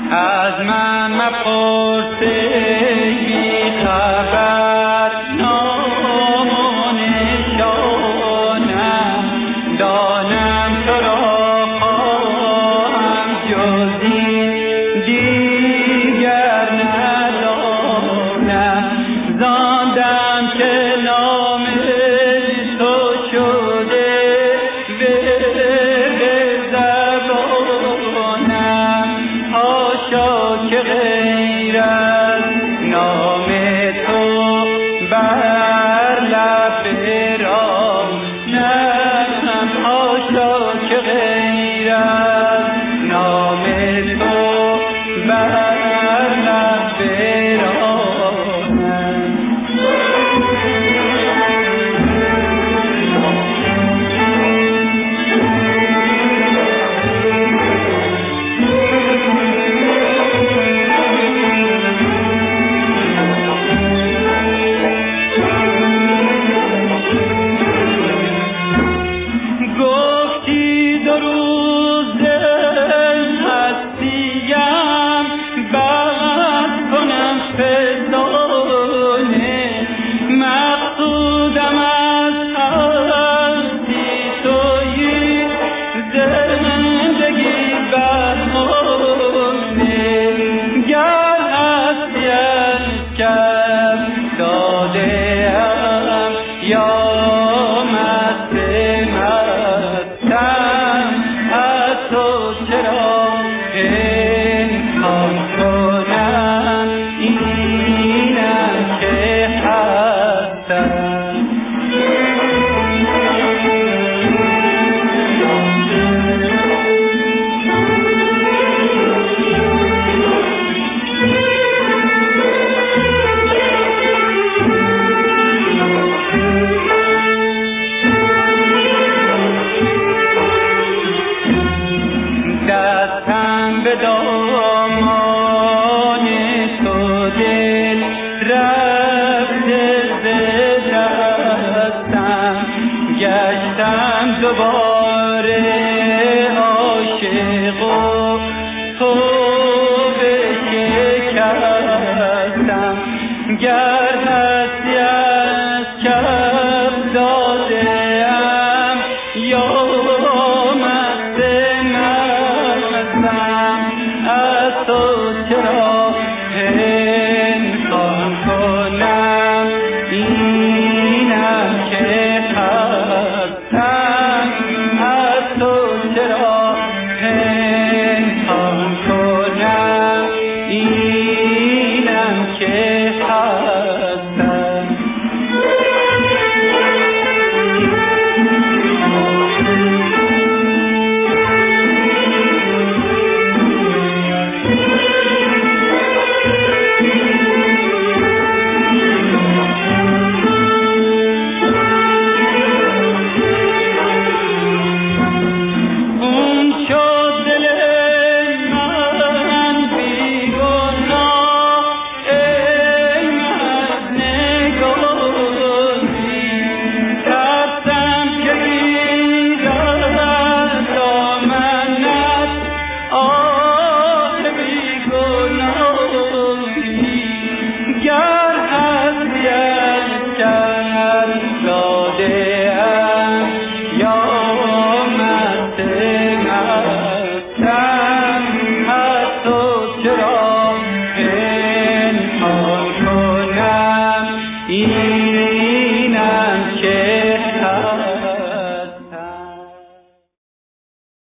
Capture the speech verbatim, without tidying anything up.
از من مپرس بی خبر نام و نشانم، دانم تو را خواهم جز این دیگر ندانم. زاندم که نام تو شده به زبانم، حاشا که غیر از نام تو بر لب رانم، حاشا که غیر از نام تو بر لب رانم. گفتی دو روز هستیم بس کنم فسانه، مقصودم از هستی تویی زندگی بهانه. گر هستی از کف داده‌ام یا مست مستم، از تو چرا انکار کنم، اینم که هستم. دستم به دامان تو دل رفته ز دستم، گشتم دوباره عاشق و تو